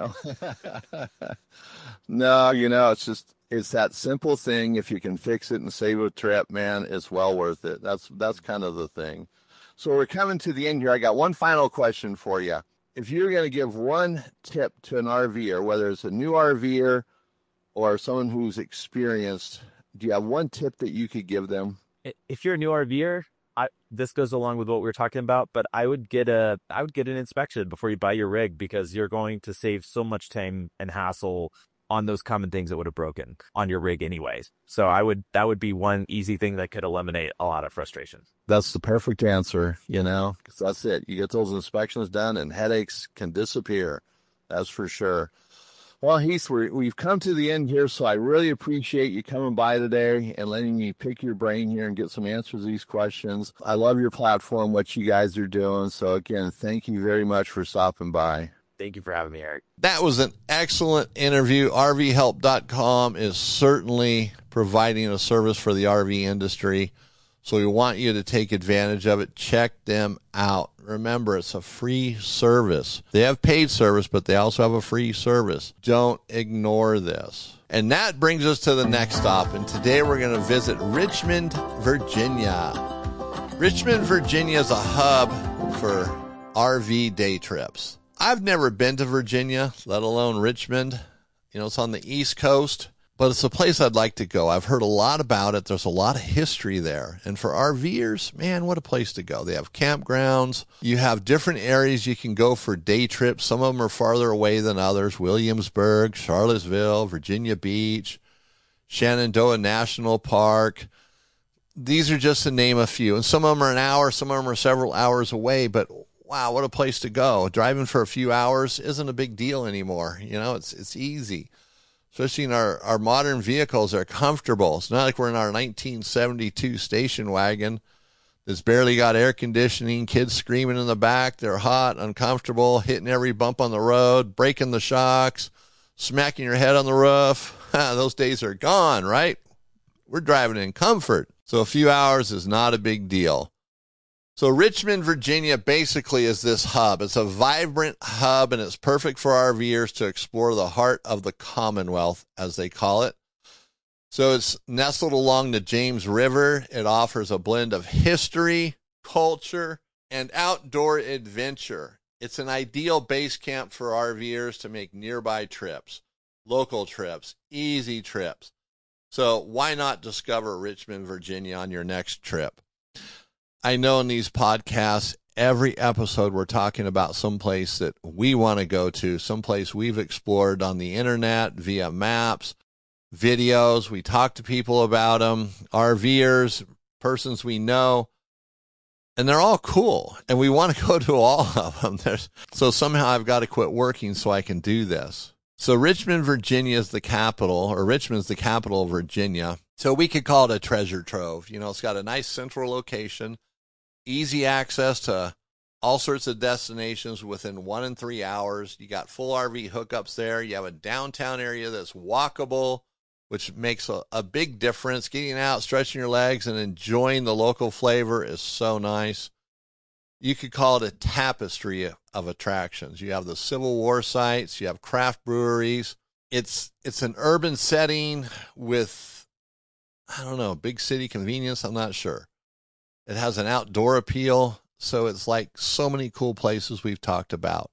No, it's that simple thing. If you can fix it and save a trip, man, it's well worth it. That's kind of the thing. So we're coming to the end here. I got one final question for you. If you're going to give one tip to an RVer, whether it's a new RVer or someone who's experienced, do you have one tip that you could give them? If you're a new RVer, this goes along with what we were talking about, but I would get an inspection before you buy your rig, because you're going to save so much time and hassle on those common things that would have broken on your rig anyways. So that would be one easy thing that could eliminate a lot of frustration. That's the perfect answer, because that's it. You get those inspections done and headaches can disappear. That's for sure. Well, Heath, we've come to the end here, so I really appreciate you coming by today and letting me pick your brain here and get some answers to these questions. I love your platform, what you guys are doing. So again, thank you very much for stopping by. Thank you for having me, Eric. That was an excellent interview. RVhelp.com is certainly providing a service for the RV industry, so we want you to take advantage of it. Check them out. Remember, it's a free service. They have paid service, but they also have a free service. Don't ignore this. And that brings us to the next stop, and today we're going to visit Richmond, Virginia. Richmond, Virginia is a hub for RV day trips. I've never been to Virginia, let alone Richmond. It's on the East Coast, but it's a place I'd like to go. I've heard a lot about it. There's a lot of history there. And for RVers, man, what a place to go. They have campgrounds. You have different areas you can go for day trips. Some of them are farther away than others. Williamsburg, Charlottesville, Virginia Beach, Shenandoah National Park. These are just to name a few. And some of them are an hour, some of them are several hours away, but wow, what a place to go. Driving for a few hours isn't a big deal anymore. It's easy. Especially in our modern vehicles, they're comfortable. It's not like we're in our 1972 station wagon that's barely got air conditioning, kids screaming in the back. They're hot, uncomfortable, hitting every bump on the road, breaking the shocks, smacking your head on the roof. Those days are gone, right? We're driving in comfort. So a few hours is not a big deal. So Richmond, Virginia basically is this hub. It's a vibrant hub, and it's perfect for RVers to explore the heart of the Commonwealth, as they call it. So it's nestled along the James River. It offers a blend of history, culture, and outdoor adventure. It's an ideal base camp for RVers to make nearby trips, local trips, easy trips. So why not discover Richmond, Virginia on your next trip? I know in these podcasts, every episode we're talking about someplace that we want to go to, someplace we've explored on the internet via maps, videos. We talk to people about them, RVers, persons we know, and they're all cool. And we want to go to all of them. So somehow I've got to quit working so I can do this. So Richmond, Virginia is the capital, or Richmond's the capital of Virginia. So we could call it a treasure trove. It's got a nice central location, easy access to all sorts of destinations within 1 and 3 hours. You got full RV hookups there. You have a downtown area that's walkable, which makes a big difference. Getting out, stretching your legs, and enjoying the local flavor is so nice. You could call it a tapestry of attractions. You have the Civil War sites. You have craft breweries. It's an urban setting with, I don't know, big city convenience. I'm not sure. It has an outdoor appeal. So it's like so many cool places we've talked about.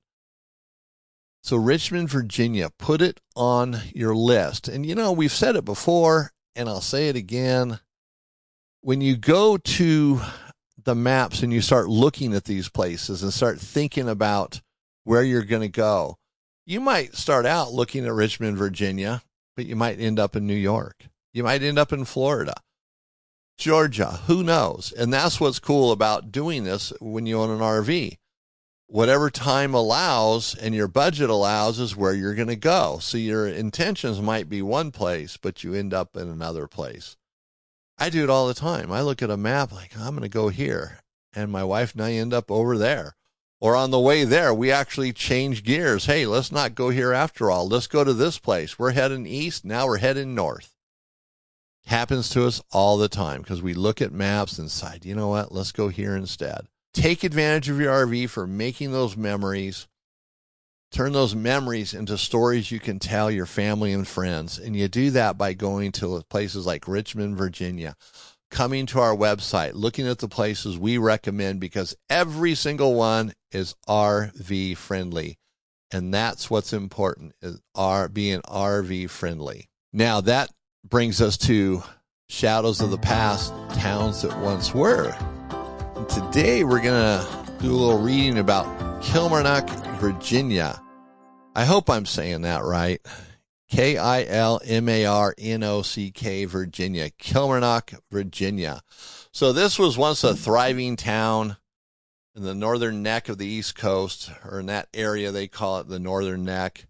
So Richmond, Virginia, put it on your list. And, we've said it before, and I'll say it again. When you go to the maps and you start looking at these places and start thinking about where you're going to go, you might start out looking at Richmond, Virginia, but you might end up in New York. You might end up in Florida, Georgia, who knows? And that's what's cool about doing this when you own an RV. Whatever time allows and your budget allows is where you're going to go. So your intentions might be one place, but you end up in another place. I do it all the time. I look at a map like, I'm going to go here. And my wife and I end up over there. Or on the way there, we actually change gears. Hey, let's not go here after all. Let's go to this place. We're heading east. Now we're heading north. Happens to us all the time because we look at maps and decide, you know what, let's go here instead. Take advantage of your RV for making those memories. Turn those memories into stories you can tell your family and friends. And you do that by going to places like Richmond, Virginia, coming to our website, looking at the places we recommend because every single one is RV friendly. And that's what's important, is being RV friendly. Now that brings us to Shadows of the Past, Towns That Once Were. And today we're going to do a little reading about Kilmarnock, Virginia. I hope I'm saying that right. Kilmarnock, Virginia. Kilmarnock, Virginia. So this was once a thriving town in the northern neck of the East Coast, or in that area they call it the Northern Neck.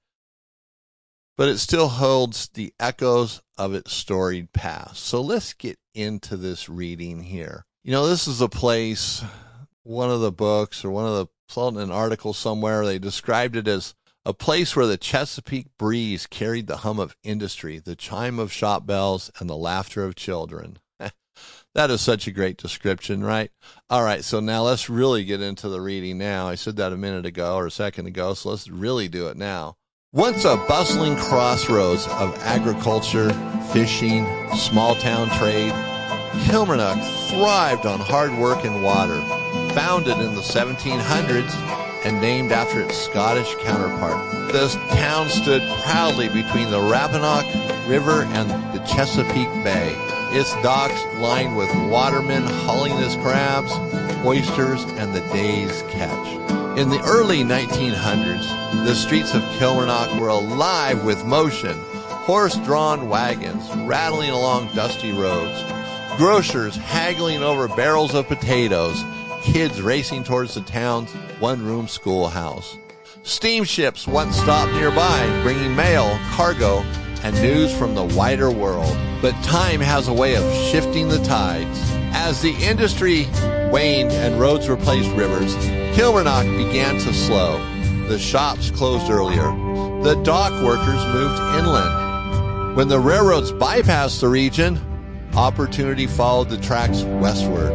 But it still holds the echoes of its storied past. So let's get into this reading here. This is a place, one of the books or saw in an article somewhere, they described it as a place where the Chesapeake breeze carried the hum of industry, the chime of shop bells, and the laughter of children. That is such a great description, right? All right, so now let's really get into the reading now. I said that a minute ago or a second ago, so let's really do it now. Once a bustling crossroads of agriculture, fishing, small-town trade, Kilmarnock thrived on hard work and water. Founded in the 1700s and named after its Scottish counterpart, this town stood proudly between the Rappahannock River and the Chesapeake Bay. Its docks lined with watermen hauling its crabs, oysters, and the day's catch. In the early 1900s, the streets of Kilmarnock were alive with motion, horse-drawn wagons rattling along dusty roads, grocers haggling over barrels of potatoes, kids racing towards the town's one-room schoolhouse. Steamships once stopped nearby, bringing mail, cargo, and news from the wider world. But time has a way of shifting the tides. As the industry waned and roads replaced rivers, Kilmarnock began to slow. The shops closed earlier. The dock workers moved inland. When the railroads bypassed the region, opportunity followed the tracks westward.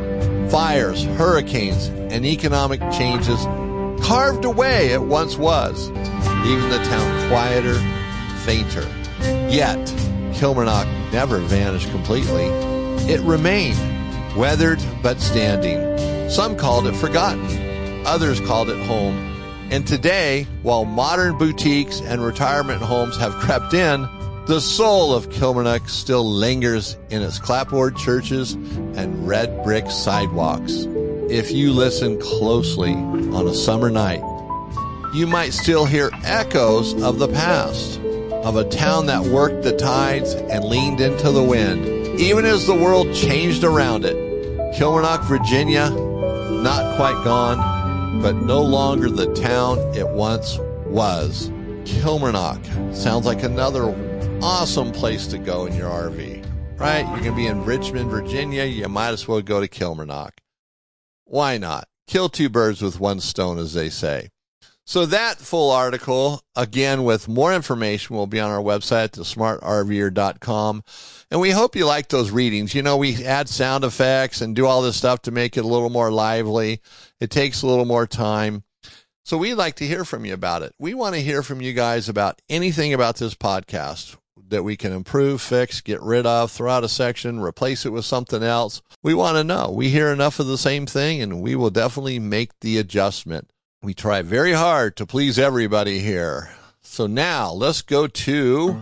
Fires, hurricanes, and economic changes carved away it once was, leaving the town quieter, fainter. Yet, Kilmarnock never vanished completely. It remained, weathered but standing. Some called it forgotten. Others called it home. And today, while modern boutiques and retirement homes have crept in, the soul of Kilmarnock still lingers in its clapboard churches and red brick sidewalks. If you listen closely on a summer night, you might still hear echoes of the past, of a town that worked the tides and leaned into the wind. Even as the world changed around it, Kilmarnock, Virginia, not quite gone, but no longer the town it once was. Kilmarnock sounds like another awesome place to go in your RV, right? You're going to be in Richmond, Virginia. You might as well go to Kilmarnock. Why not? Kill two birds with one stone, as they say. So that full article, again, with more information, will be on our website, thesmartrver.com. And we hope you like those readings. You know, we add sound effects and do all this stuff to make it a little more lively. It takes a little more time. So we'd like to hear from you about it. We want to hear from you guys about anything about this podcast that we can improve, fix, get rid of, throw out a section, replace it with something else. We want to know. We hear enough of the same thing, and we will definitely make the adjustment. We try very hard to please everybody here. So now let's go to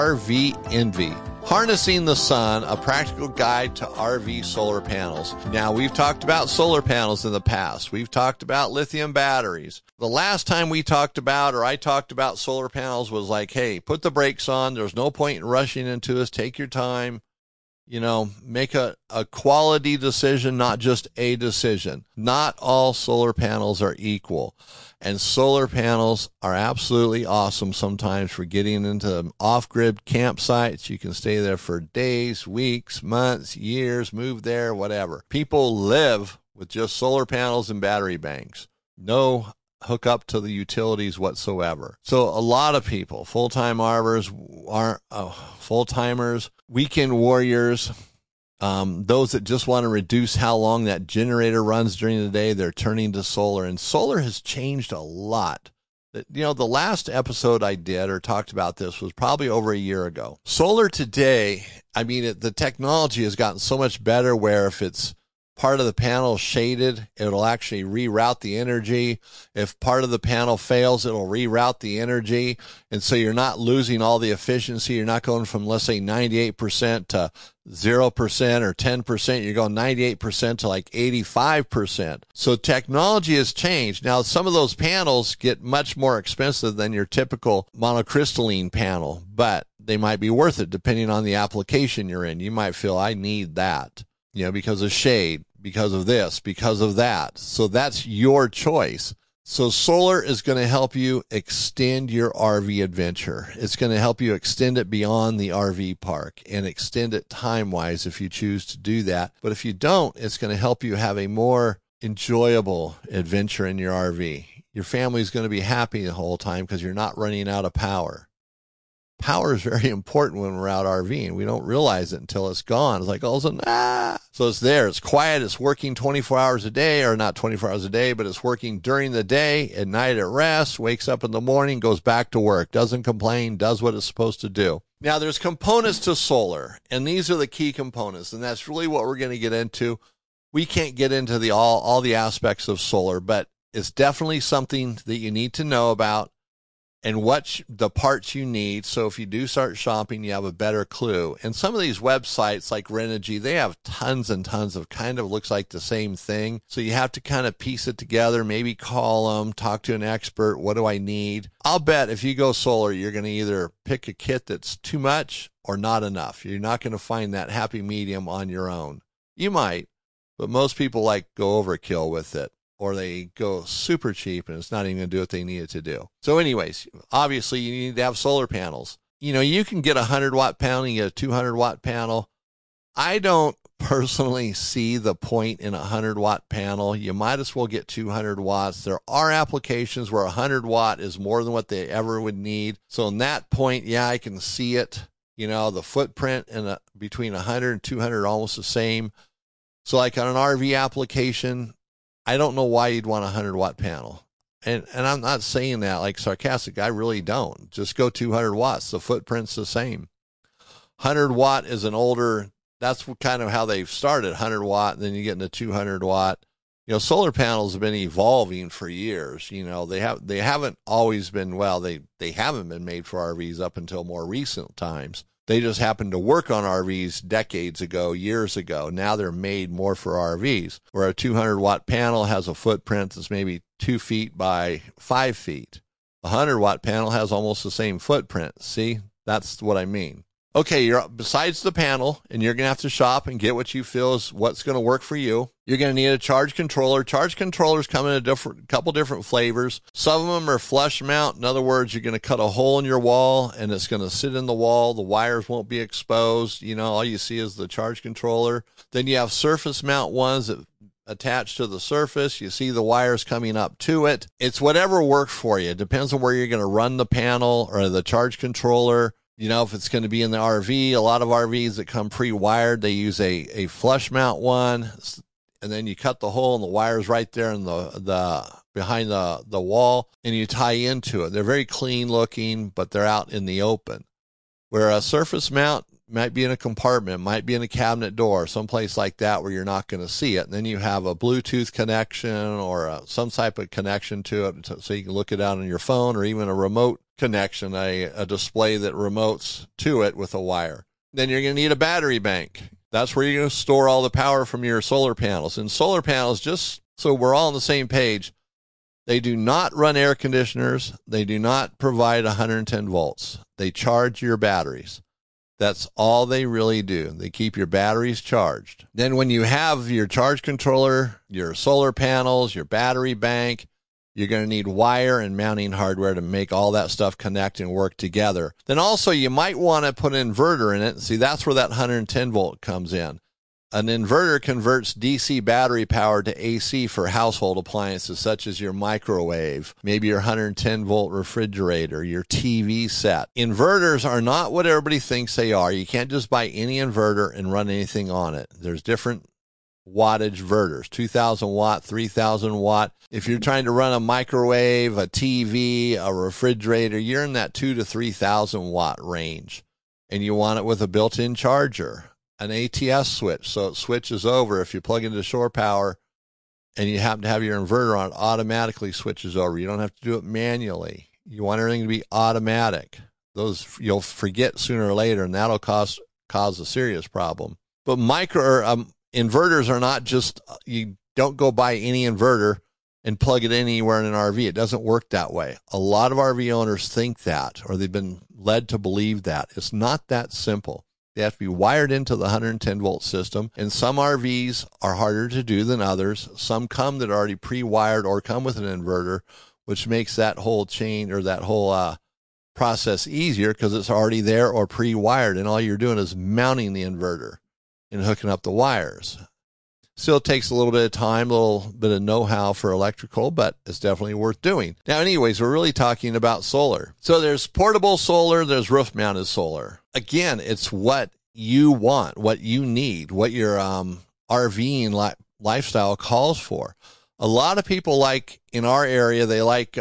RV Envy. Harnessing the Sun, a practical guide to RV solar panels. Now, we've talked about solar panels in the past. We've talked about lithium batteries. The last time we talked about, or I talked about solar panels was like, hey, put the brakes on. There's no point in rushing into this. Take your time. You know, make a quality decision, not just a decision. Not all solar panels are equal. And solar panels are absolutely awesome sometimes for getting into off-grid campsites. You can stay there for days, weeks, months, years, move there, whatever. People live with just solar panels and battery banks. No hook up to the utilities whatsoever. So a lot of people, full-time arbors, full-timers, weekend warriors, those that just want to reduce how long that generator runs during the day, they're turning to solar. And solar has changed a lot. You know, the last episode I did or talked about this was probably over a year ago. Solar today, I mean, the technology has gotten so much better where if it's part of the panel shaded, it'll actually reroute the energy. If part of the panel fails, it'll reroute the energy. And so you're not losing all the efficiency. You're not going from, let's say, 98% to 0% or 10%. You're going 98% to like 85%. So technology has changed. Now, some of those panels get much more expensive than your typical monocrystalline panel, but they might be worth it depending on the application you're in. You might feel, I need that, you know, because of shade, because of this, because of that. So that's your choice. So solar is going to help you extend your RV adventure. It's going to help you extend it beyond the RV park and extend it time-wise if you choose to do that. But if you don't, it's going to help you have a more enjoyable adventure in your RV. Your family's going to be happy the whole time because you're not running out of power. Power is very important when we're out RVing. We don't realize it until it's gone. It's like all of a sudden, So it's there. It's quiet. It's working 24 hours a day, or not 24 hours a day, but it's working during the day. At night it rests, wakes up in the morning, goes back to work, doesn't complain, does what it's supposed to do. Now there's components to solar, and these are the key components, and that's really what we're going to get into. We can't get into all the aspects of solar, but it's definitely something that you need to know about and what the parts you need. So if you do start shopping, you have a better clue. And some of these websites like Renogy, they have tons and tons of kind of looks like the same thing. So you have to kind of piece it together, maybe call them, talk to an expert. What do I need? I'll bet if you go solar, you're going to either pick a kit that's too much or not enough. You're not going to find that happy medium on your own. You might, but most people like go overkill with it. Or they go super cheap and it's not even going to do what they need it to do. So anyways, obviously you need to have solar panels. You know, you can get a 100-watt panel, you get a 200-watt panel. I don't personally see the point in a 100-watt panel. You might as well get 200 watts. There are applications where 100-watt is more than what they ever would need. So in that point, yeah, I can see it. You know, the footprint in between 100 and 200 are almost the same. So like on an RV application, I don't know why you'd want a 100-watt panel. And I'm not saying that like sarcastic. I really don't. Just go 200 watts. The footprint's the same. 100-watt is an older, that's kind of how they've started, 100-watt, and then you get into 200-watt. You know, solar panels have been evolving for years. You know, they haven't always been, well, they haven't been made for RVs up until more recent times. They just happened to work on RVs decades ago, years ago. Now they're made more for RVs, where a 200-watt panel has a footprint that's maybe 2 feet by 5 feet. A 100-watt panel has almost the same footprint. See, that's what I mean. Okay, you're besides the panel, and you're going to have to shop and get what you feel is what's going to work for you. You're going to need a charge controller. Charge controllers come in a couple different flavors. Some of them are flush mount. In other words, you're going to cut a hole in your wall, and it's going to sit in the wall. The wires won't be exposed. You know, all you see is the charge controller. Then you have surface mount ones that attached to the surface. You see the wires coming up to it. It's whatever works for you. It depends on where you're going to run the panel or the charge controller. You know, if it's going to be in the RV, a lot of RVs that come pre-wired, they use a flush mount one, and then you cut the hole and the wire's right there in the behind the wall, and you tie into it. They're very clean looking, but they're out in the open. Where a surface mount might be in a compartment, might be in a cabinet door, someplace like that where you're not going to see it. And then you have a Bluetooth connection or some type of connection to it so you can look it out on your phone, or even a remote connection, a display that remotes to it with a wire. Then you're going to need a battery bank. That's where you're going to store all the power from your solar panels. And solar panels, just so we're all on the same page, they do not run air conditioners. They do not provide 110 volts. They charge your batteries. That's all they really do. They keep your batteries charged. Then when you have your charge controller, your solar panels, your battery bank, you're going to need wire and mounting hardware to make all that stuff connect and work together. Then also you might want to put an inverter in it. See, that's where that 110 volt comes in. An inverter converts DC battery power to AC for household appliances such as your microwave, maybe your 110 volt refrigerator, your TV set. Inverters are not what everybody thinks they are. You can't just buy any inverter and run anything on it. There's different wattage inverters, 2,000 watt, 3,000 watt. If you're trying to run a microwave, a TV, a refrigerator, you're in that 2,000 to 3,000 watt range, and you want it with a built-in charger. An ATS switch, so it switches over. If you plug into shore power and you happen to have your inverter on, it automatically switches over. You don't have to do it manually. You want everything to be automatic. Those you'll forget sooner or later, and that'll cause a serious problem. But inverters are not just, you don't go buy any inverter and plug it anywhere in an RV. It doesn't work that way. A lot of RV owners think that, or they've been led to believe that. It's not that simple. They have to be wired into the 110 volt system, and some RVs are harder to do than others. Some come that are already pre-wired or come with an inverter, which makes that whole chain or that whole process easier because it's already there or pre-wired, and all you're doing is mounting the inverter and hooking up the wires. Still takes a little bit of time, a little bit of know-how for electrical, but it's definitely worth doing. Now, anyways, we're really talking about solar. So there's portable solar, there's roof-mounted solar. Again, it's what you want, what you need, what your RVing lifestyle calls for. A lot of people like, in our area, they like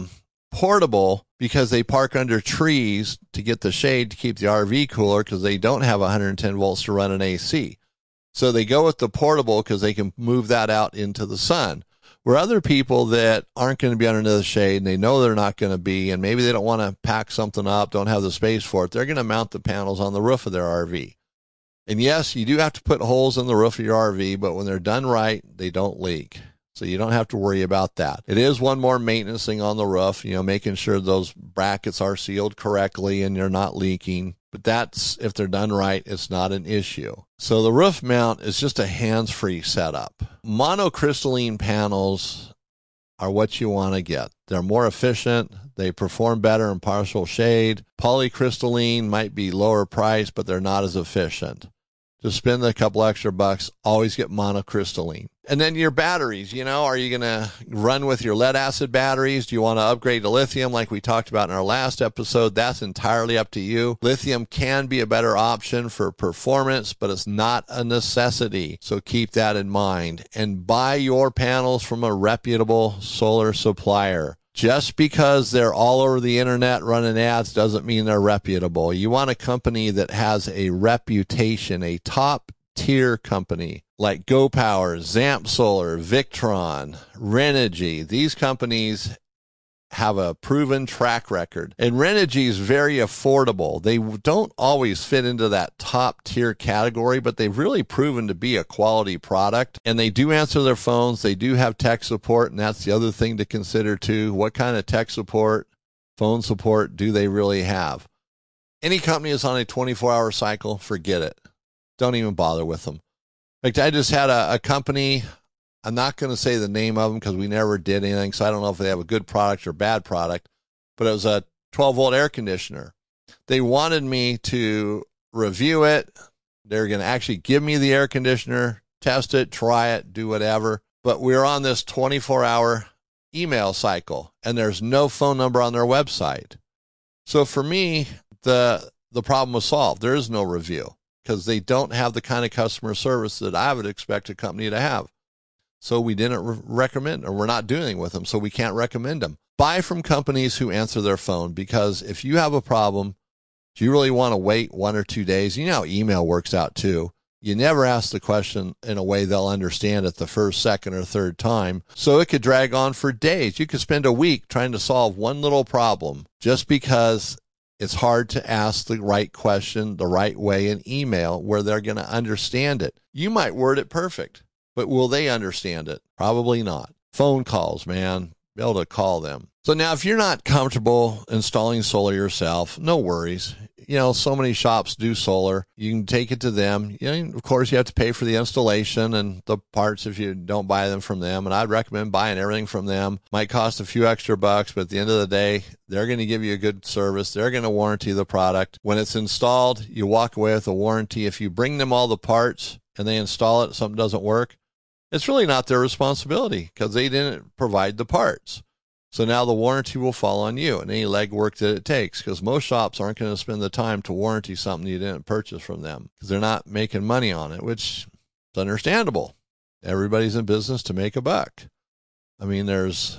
portable because they park under trees to get the shade to keep the RV cooler because they don't have 110 volts to run an AC. So they go with the portable because they can move that out into the sun. Where other people that aren't going to be under the shade and they know they're not going to be, and maybe they don't want to pack something up, don't have the space for it, they're going to mount the panels on the roof of their RV. And yes, you do have to put holes in the roof of your RV, but when they're done right, they don't leak. So you don't have to worry about that. It is one more maintenance thing on the roof, making sure those brackets are sealed correctly and they're not leaking. But that's, if they're done right, it's not an issue. So the roof mount is just a hands-free setup. Monocrystalline panels are what you want to get. They're more efficient. They perform better in partial shade. Polycrystalline might be lower price, but they're not as efficient. Just spend a couple extra bucks, always get monocrystalline. And then your batteries, are you going to run with your lead acid batteries? Do you want to upgrade to lithium like we talked about in our last episode? That's entirely up to you. Lithium can be a better option for performance, but it's not a necessity. So keep that in mind. And buy your panels from a reputable solar supplier. Just because they're all over the internet running ads doesn't mean they're reputable. You want a company that has a reputation, a top-tier company like GoPower, Zamp Solar, Victron, Renogy. These companies have a proven track record. And Renogy is very affordable. They don't always fit into that top tier category, but they've really proven to be a quality product. And they do answer their phones. They do have tech support, and that's the other thing to consider too. What kind of tech support, phone support do they really have? Any company that's on a 24-hour cycle, forget it. Don't even bother with them. In fact, I just had a company, I'm not going to say the name of them because we never did anything, so I don't know if they have a good product or bad product, but it was a 12-volt air conditioner. They wanted me to review it. They're going to actually give me the air conditioner, test it, try it, do whatever. but we're on this 24-hour email cycle, and there's no phone number on their website. So for me, the problem was solved. There is no review because they don't have the kind of customer service that I would expect a company to have. So we didn't recommend, or we're not doing anything with them, so we can't recommend them. Buy from companies who answer their phone, because if you have a problem, do you really want to wait 1 or 2 days? You know how email works out too. You never ask the question in a way they'll understand it the first, second, or third time. So it could drag on for days. You could spend a week trying to solve one little problem just because it's hard to ask the right question the right way in email where they're going to understand it. You might word it perfect, but will they understand it? Probably not. Phone calls, man. Be able to call them. So now if you're not comfortable installing solar yourself, no worries. You know, so many shops do solar. You can take it to them. You know, of course, you have to pay for the installation and the parts if you don't buy them from them. And I'd recommend buying everything from them. Might cost a few extra bucks, but at the end of the day, they're going to give you a good service. They're going to warranty the product. When it's installed, you walk away with a warranty. If you bring them all the parts and they install it, something doesn't work, it's really not their responsibility because they didn't provide the parts. So now the warranty will fall on you and any legwork that it takes, because most shops aren't going to spend the time to warranty something you didn't purchase from them because they're not making money on it, which is understandable. Everybody's in business to make a buck. I mean, there's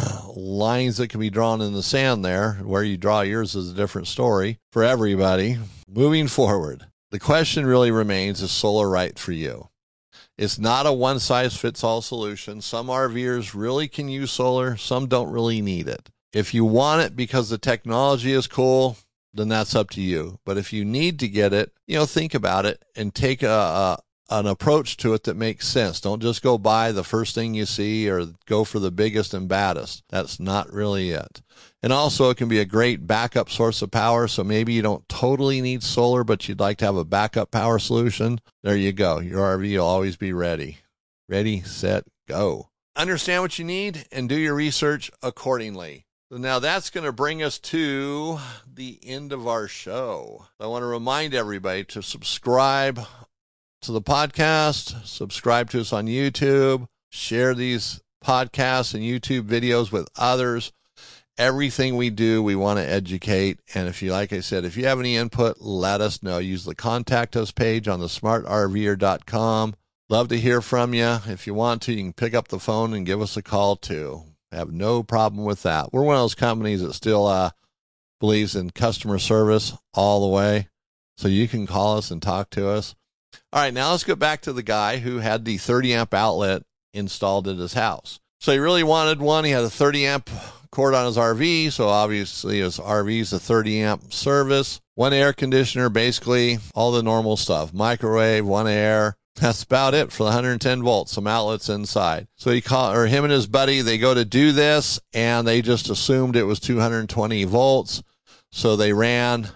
lines that can be drawn in the sand there. Where you draw yours is a different story for everybody. Moving forward, the question really remains, is solar right for you? It's not a one-size-fits-all solution. Some RVers really can use solar. Some don't really need it. If you want it because the technology is cool, then that's up to you. But if you need to get it, you know, think about it and take an approach to it that makes sense. Don't just go buy the first thing you see or go for the biggest and baddest. That's not really it. And also, it can be a great backup source of power. So maybe you don't totally need solar, but you'd like to have a backup power solution. There you go. Your RV will always be ready. Ready, set, go. Understand what you need and do your research accordingly. So now that's going to bring us to the end of our show. I want to remind everybody to subscribe to the podcast, subscribe to us on YouTube, share these podcasts and YouTube videos with others. Everything we do, we want to educate. And if you, like I said, if you have any input, let us know. Use the contact us page on the smartrver.com. Love to hear from you. If you want to, you can pick up the phone and give us a call too. I have no problem with that. We're one of those companies that still believes in customer service all the way. So you can call us and talk to us. All right, now let's go back to the guy who had the 30 amp outlet installed at his house. So he really wanted one. He had a 30 amp cord on his RV, so obviously his RV is a 30 amp service. One air conditioner, basically all the normal stuff. Microwave, one air. That's about it for the 110 volts, some outlets inside. So him and his buddy, they go to do this, and they just assumed it was 220 volts. So they ran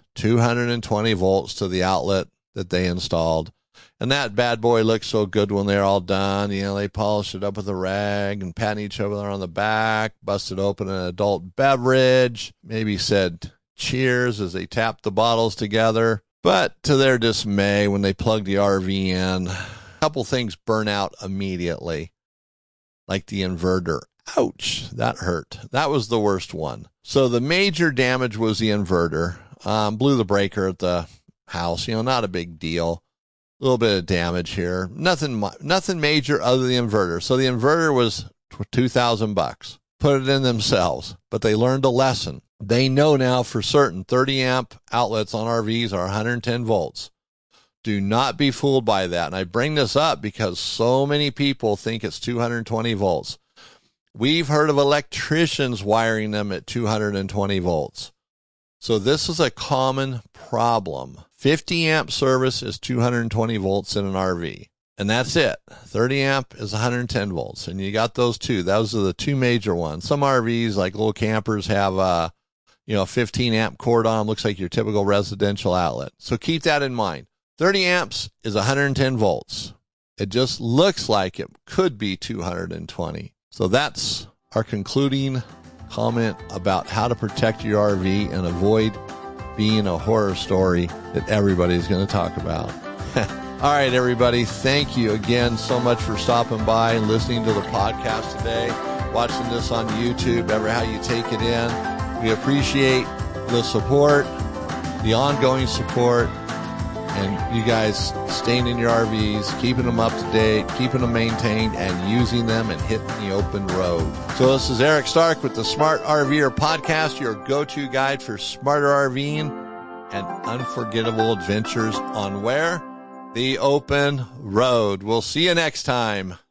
220 volts to the outlet that they installed. And that bad boy looked so good when they're all done. You know, they polished it up with a rag and patting each other on the back, busted open an adult beverage, maybe said cheers as they tapped the bottles together. But to their dismay, when they plugged the RV in, a couple things burn out immediately, like the inverter. Ouch, that hurt. That was the worst one. So the major damage was the inverter. Blew the breaker at the house. You know, not a big deal. A little bit of damage here. Nothing major other than the inverter. So the inverter was $2,000. Put it in themselves, but they learned a lesson. They know now for certain 30 amp outlets on RVs are 110 volts. Do not be fooled by that. And I bring this up because so many people think it's 220 volts. We've heard of electricians wiring them at 220 volts. So this is a common problem. 50 amp service is 220 volts in an RV. And that's it. 30 amp is 110 volts. And you got those two. Those are the two major ones. Some RVs, like little campers, have a 15 amp cord on them. Looks like your typical residential outlet. So keep that in mind. 30 amps is 110 volts. It just looks like it could be 220. So that's our concluding comment about how to protect your RV and avoid being a horror story that everybody's going to talk about. All right, everybody. Thank you again so much for stopping by and listening to the podcast today, watching this on YouTube, ever how you take it in. We appreciate the support, the ongoing support, and you guys staying in your RVs, keeping them up to date, keeping them maintained, and using them and hitting the open road. So this is Eric Stark with the Smart RVer Podcast, your go-to guide for smarter RVing and unforgettable adventures on where? The open road. We'll see you next time.